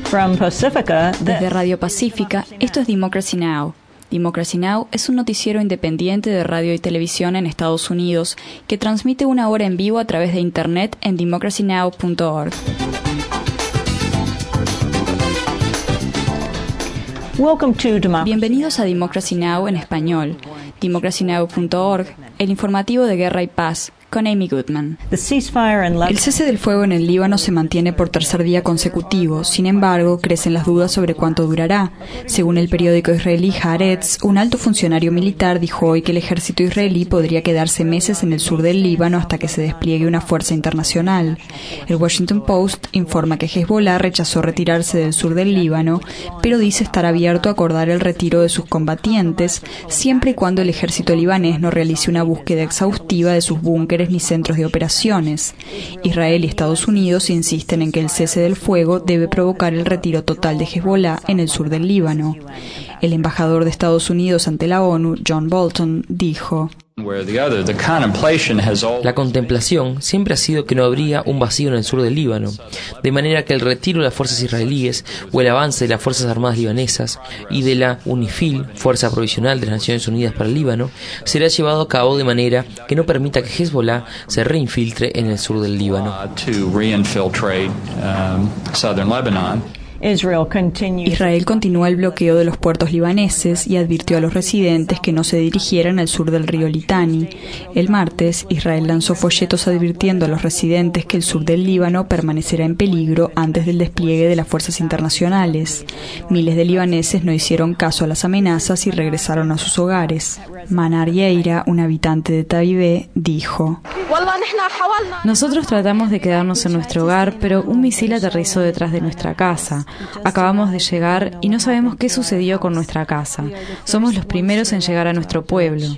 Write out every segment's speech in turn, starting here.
Desde Radio Pacífica, esto es Democracy Now! Democracy Now! Es un noticiero independiente de radio y televisión en Estados Unidos que transmite una hora en vivo a través de internet en democracynow.org. Bienvenidos a Democracy Now! En español. democracynow.org, el informativo de Guerra y Paz, con Amy Goodman. El cese del fuego en el Líbano se mantiene por tercer día consecutivo. Sin embargo, crecen las dudas sobre cuánto durará. Según el periódico israelí Haaretz, un alto funcionario militar dijo hoy que el ejército israelí podría quedarse meses en el sur del Líbano hasta que se despliegue una fuerza internacional. El Washington Post informa que Hezbollah rechazó retirarse del sur del Líbano, pero dice estar abierto a acordar el retiro de sus combatientes, siempre y cuando el ejército libanés no realice una búsqueda exhaustiva de sus búnkeres ni centros de operaciones. Israel y Estados Unidos insisten en que el cese del fuego debe provocar el retiro total de Hezbollah en el sur del Líbano. El embajador de Estados Unidos ante la ONU, John Bolton, dijo: La contemplación siempre ha sido que no habría un vacío en el sur del Líbano, de manera que el retiro de las fuerzas israelíes o el avance de las Fuerzas Armadas libanesas y de la UNIFIL, Fuerza Provisional de las Naciones Unidas para el Líbano, será llevado a cabo de manera que no permita que Hezbollah se reinfiltre en el sur del Líbano. Israel continúa el bloqueo de los puertos libaneses y advirtió a los residentes que no se dirigieran al sur del río Litani. El martes, Israel lanzó folletos advirtiendo a los residentes que el sur del Líbano permanecerá en peligro antes del despliegue de las fuerzas internacionales. Miles de libaneses no hicieron caso a las amenazas y regresaron a sus hogares. Manar Yeira, un habitante de Tabibé, dijo: Nosotros tratamos de quedarnos en nuestro hogar, pero un misil aterrizó detrás de nuestra casa. Acabamos de llegar y no sabemos qué sucedió con nuestra casa. Somos los primeros en llegar a nuestro pueblo.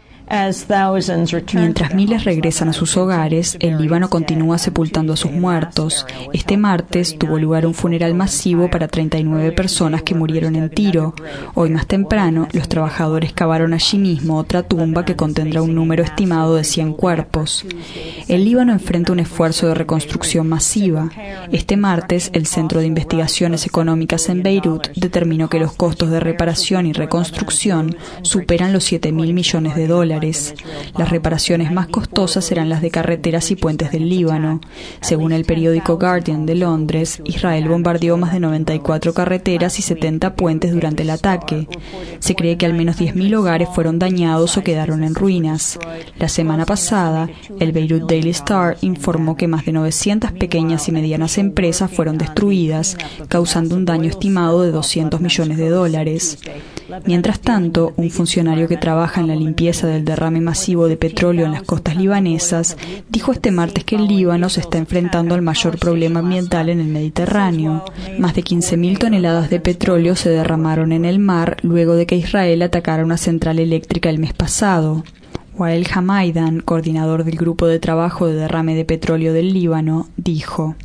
Mientras miles regresan a sus hogares, el Líbano continúa sepultando a sus muertos. Este martes tuvo lugar un funeral masivo para 39 personas que murieron en Tiro. Hoy más temprano, los trabajadores cavaron allí mismo otra tumba que contendrá un número estimado de 100 cuerpos. El Líbano enfrenta un esfuerzo de reconstrucción masiva. Este martes, el Centro de Investigaciones Económicas en Beirut determinó que los costos de reparación y reconstrucción superan los $7.000 millones. Las reparaciones más costosas serán las de carreteras y puentes del Líbano. Según el periódico Guardian de Londres, Israel bombardeó más de 94 carreteras y 70 puentes durante el ataque. Se cree que al menos 10.000 hogares fueron dañados o quedaron en ruinas. La semana pasada, el Beirut Daily Star informó que más de 900 pequeñas y medianas empresas fueron destruidas, causando un daño estimado de $200 millones. Mientras tanto, un funcionario que trabaja en la limpieza del derrame masivo de petróleo en las costas libanesas dijo este martes que el Líbano se está enfrentando al mayor problema ambiental en el Mediterráneo. Más de 15.000 toneladas de petróleo se derramaron en el mar luego de que Israel atacara una central eléctrica el mes pasado. Wael Hamaidan, coordinador del Grupo de Trabajo de Derrame de Petróleo del Líbano, dijo: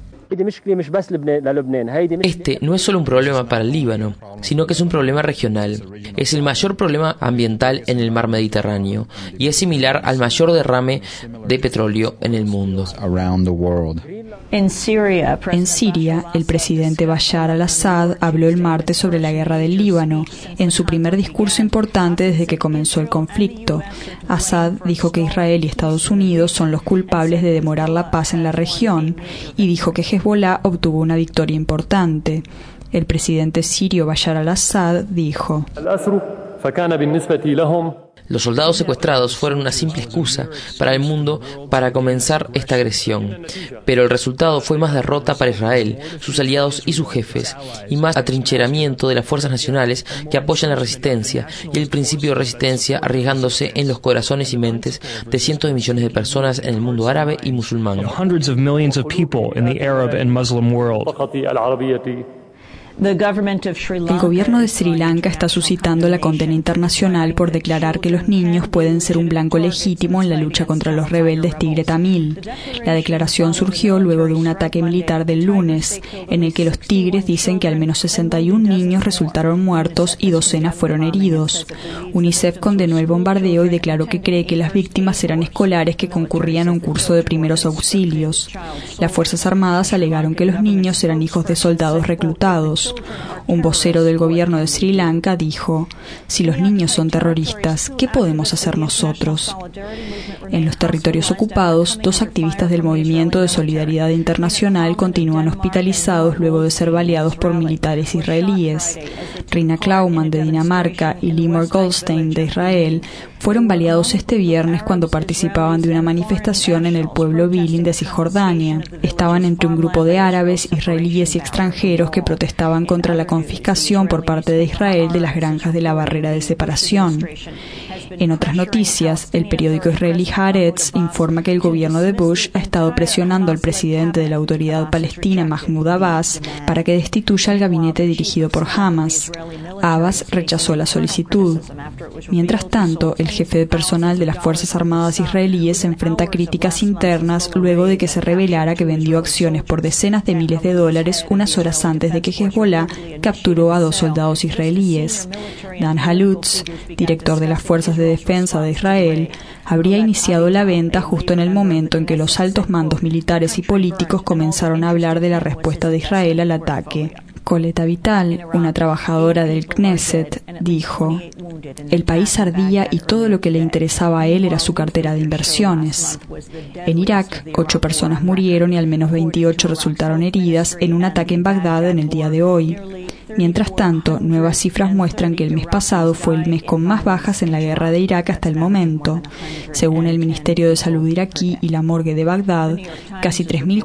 Este no es solo un problema para el Líbano, sino que es un problema regional. Es el mayor problema ambiental en el mar Mediterráneo y es similar al mayor derrame de petróleo en el mundo. En Siria, el presidente Bashar al-Assad habló el martes sobre la guerra del Líbano, en su primer discurso importante desde que comenzó el conflicto. Assad dijo que Israel y Estados Unidos son los culpables de demorar la paz en la región y dijo que Hezbollah obtuvo una victoria importante. El presidente sirio Bashar al-Assad dijo: Los soldados secuestrados fueron una simple excusa para el mundo para comenzar esta agresión, pero el resultado fue más derrota para Israel, sus aliados y sus jefes, y más atrincheramiento de las fuerzas nacionales que apoyan la resistencia y el principio de resistencia, arriesgándose en los corazones y mentes de cientos de millones de personas en el mundo árabe y musulmán. El gobierno de Sri Lanka está suscitando la condena internacional por declarar que los niños pueden ser un blanco legítimo en la lucha contra los rebeldes Tigre Tamil. La declaración surgió luego de un ataque militar del lunes, en el que los tigres dicen que al menos 61 niños resultaron muertos y docenas fueron heridos. UNICEF condenó el bombardeo y declaró que cree que las víctimas eran escolares que concurrían a un curso de primeros auxilios. Las Fuerzas Armadas alegaron que los niños eran hijos de soldados reclutados. Un vocero del gobierno de Sri Lanka dijo: si los niños son terroristas, ¿qué podemos hacer nosotros? En los territorios ocupados, 2 activistas del Movimiento de Solidaridad Internacional continúan hospitalizados luego de ser baleados por militares israelíes. Rina Klauman, de Dinamarca, y Limor Goldstein, de Israel, fueron baleados este viernes cuando participaban de una manifestación en el pueblo Bilin de Cisjordania. Estaban entre un grupo de árabes, israelíes y extranjeros que protestaban contra la confiscación por parte de Israel de las granjas de la barrera de separación. En otras noticias, el periódico israelí Haaretz informa que el gobierno de Bush ha estado presionando al presidente de la Autoridad Palestina, Mahmoud Abbas, para que destituya al gabinete dirigido por Hamas. Abbas rechazó la solicitud. Mientras tanto, el jefe de personal de las Fuerzas Armadas israelíes enfrenta críticas internas luego de que se revelara que vendió acciones por decenas de miles de dólares unas horas antes de que Hezbollah capturó a 2 soldados israelíes. Dan Halutz, director de las Fuerzas de Defensa de Israel, habría iniciado la venta justo en el momento en que los altos mandos militares y políticos comenzaron a hablar de la respuesta de Israel al ataque. Coleta Vital, una trabajadora del Knesset, dijo: el país ardía y todo lo que le interesaba a él era su cartera de inversiones. En Irak, 8 personas murieron y al menos 28 resultaron heridas en un ataque en Bagdad en el día de hoy. Mientras tanto, nuevas cifras muestran que el mes pasado fue el mes con más bajas en la guerra de Irak hasta el momento. Según el Ministerio de Salud iraquí y la morgue de Bagdad, casi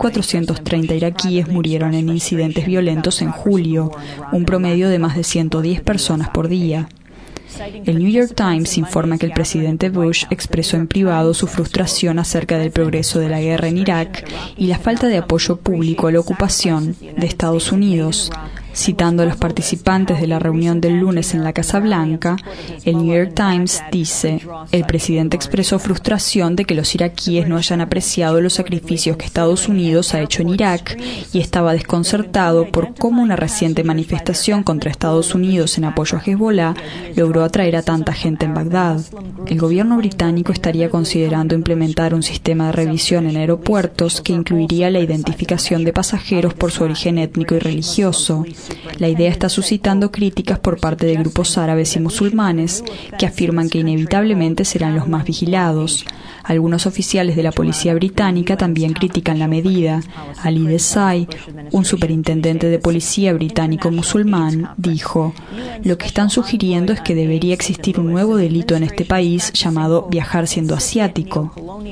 3.430 iraquíes murieron en incidentes violentos en julio, un promedio de más de 110 personas por día. El New York Times informa que el presidente Bush expresó en privado su frustración acerca del progreso de la guerra en Irak y la falta de apoyo público a la ocupación de Estados Unidos. Citando a los participantes de la reunión del lunes en la Casa Blanca, el New York Times dice: el presidente expresó frustración de que los iraquíes no hayan apreciado los sacrificios que Estados Unidos ha hecho en Irak y estaba desconcertado por cómo una reciente manifestación contra Estados Unidos en apoyo a Hezbollah logró atraer a tanta gente en Bagdad. El gobierno británico estaría considerando implementar un sistema de revisión en aeropuertos que incluiría la identificación de pasajeros por su origen étnico y religioso. La idea está suscitando críticas por parte de grupos árabes y musulmanes que afirman que inevitablemente serán los más vigilados. Algunos oficiales de la policía británica también critican la medida. Ali Desai, un superintendente de policía británico musulmán, dijo: lo que están sugiriendo es que debería existir un nuevo delito en este país llamado viajar siendo asiático.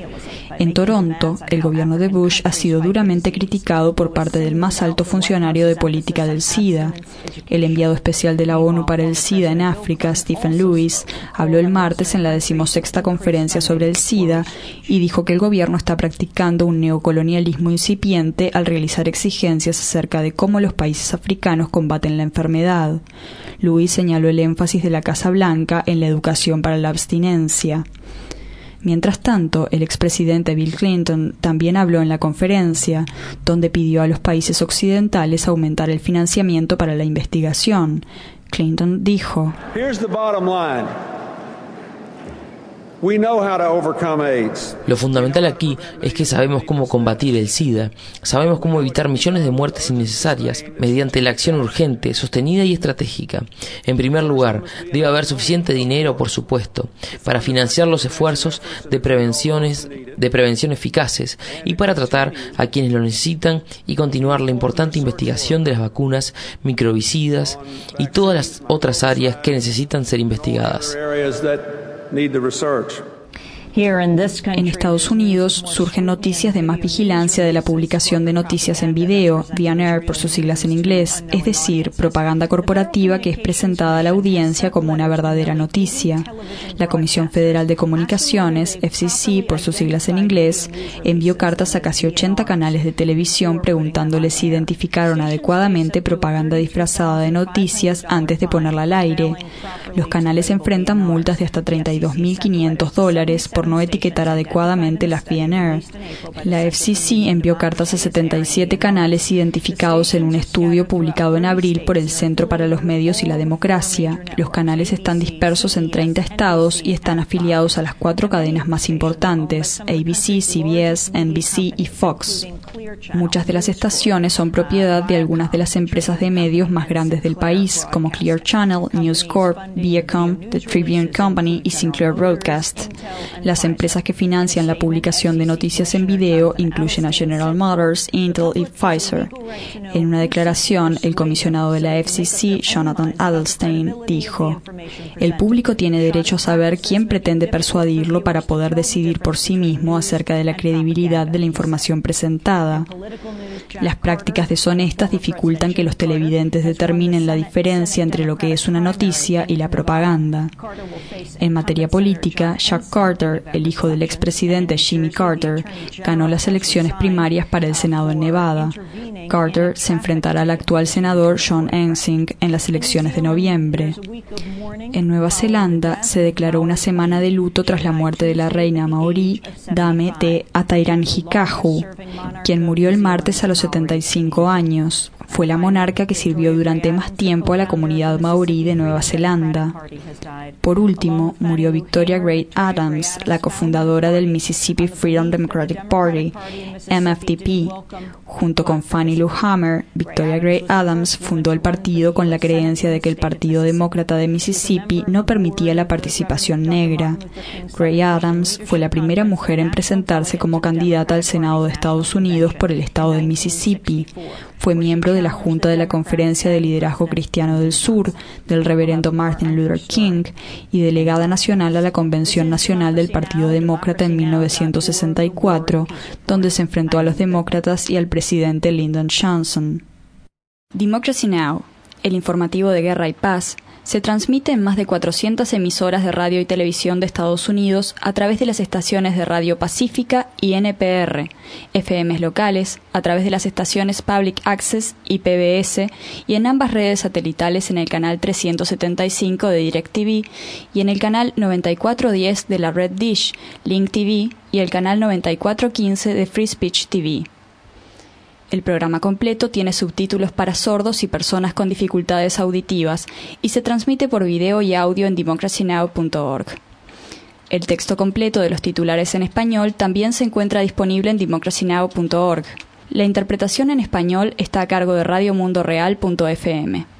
En Toronto, el gobierno de Bush ha sido duramente criticado por parte del más alto funcionario de política del SIDA. El enviado especial de la ONU para el SIDA en África, Stephen Lewis, habló el martes en la 16ª conferencia sobre el SIDA y dijo que el gobierno está practicando un neocolonialismo incipiente al realizar exigencias acerca de cómo los países africanos combaten la enfermedad. Lewis señaló el énfasis de la Casa Blanca en la educación para la abstinencia. Mientras tanto, el expresidente Bill Clinton también habló en la conferencia, donde pidió a los países occidentales aumentar el financiamiento para la investigación. Clinton dijo: lo fundamental aquí es que sabemos cómo combatir el SIDA, sabemos cómo evitar millones de muertes innecesarias mediante la acción urgente, sostenida y estratégica. En primer lugar, debe haber suficiente dinero, por supuesto, para financiar los esfuerzos de prevención eficaces y para tratar a quienes lo necesitan y continuar la importante investigación de las vacunas, microbicidas y todas las otras áreas que necesitan ser investigadas. En Estados Unidos surgen noticias de más vigilancia de la publicación de noticias en video, VNR por sus siglas en inglés, es decir, propaganda corporativa que es presentada a la audiencia como una verdadera noticia. La Comisión Federal de Comunicaciones, FCC por sus siglas en inglés, envió cartas a casi 80 canales de televisión preguntándoles si identificaron adecuadamente propaganda disfrazada de noticias antes de ponerla al aire. Los canales enfrentan multas de hasta $32.500 por no etiquetar adecuadamente las VNR. La FCC envió cartas a 77 canales identificados en un estudio publicado en abril por el Centro para los Medios y la Democracia. Los canales están dispersos en 30 estados y están afiliados a las 4 cadenas más importantes: ABC, CBS, NBC y Fox. Muchas de las estaciones son propiedad de algunas de las empresas de medios más grandes del país, como Clear Channel, News Corp, Viacom, The Tribune Company y Sinclair Broadcast. Las empresas que financian la publicación de noticias en video incluyen a General Motors, Intel y Pfizer. En una declaración, el comisionado de la FCC, Jonathan Adelstein, dijo: "El público tiene derecho a saber quién pretende persuadirlo para poder decidir por sí mismo acerca de la credibilidad de la información presentada. Las prácticas deshonestas dificultan que los televidentes determinen la diferencia entre lo que es una noticia y la propaganda". En materia política, Jack Carter, el hijo del expresidente Jimmy Carter, ganó las elecciones primarias para el Senado en Nevada. Carter se enfrentará al actual senador John Ensing en las elecciones de noviembre. En Nueva Zelanda se declaró una semana de luto tras la muerte de la reina maorí Dame Te Atairanhikahu, quien murió el martes a los 75 años. Fue la monarca que sirvió durante más tiempo a la comunidad maorí de Nueva Zelanda. Por último, murió Victoria Great Adams, la cofundadora del Mississippi Freedom Democratic Party, MFDP. Junto con Fannie Lou Hamer, Victoria Great Adams fundó el partido con la creencia de que el Partido Demócrata de Mississippi no permitía la participación negra. Great Adams fue la primera mujer en presentarse como candidata al Senado de Estados Unidos por el estado de Mississippi. Fue miembro de la Junta de la Conferencia de Liderazgo Cristiano del Sur, del reverendo Martin Luther King, y delegada nacional a la Convención Nacional del Partido Demócrata en 1964, donde se enfrentó a los demócratas y al presidente Lyndon Johnson. Democracy Now!, el informativo de guerra y paz, se transmite en más de 400 emisoras de radio y televisión de Estados Unidos a través de las estaciones de Radio Pacífica y NPR, FMs locales, a través de las estaciones Public Access y PBS, y en ambas redes satelitales en el canal 375 de DirecTV y en el canal 9410 de la red Dish, Link TV, y el canal 9415 de Free Speech TV. El programa completo tiene subtítulos para sordos y personas con dificultades auditivas y se transmite por video y audio en democracynow.org. El texto completo de los titulares en español también se encuentra disponible en democracynow.org. La interpretación en español está a cargo de radiomundoreal.fm.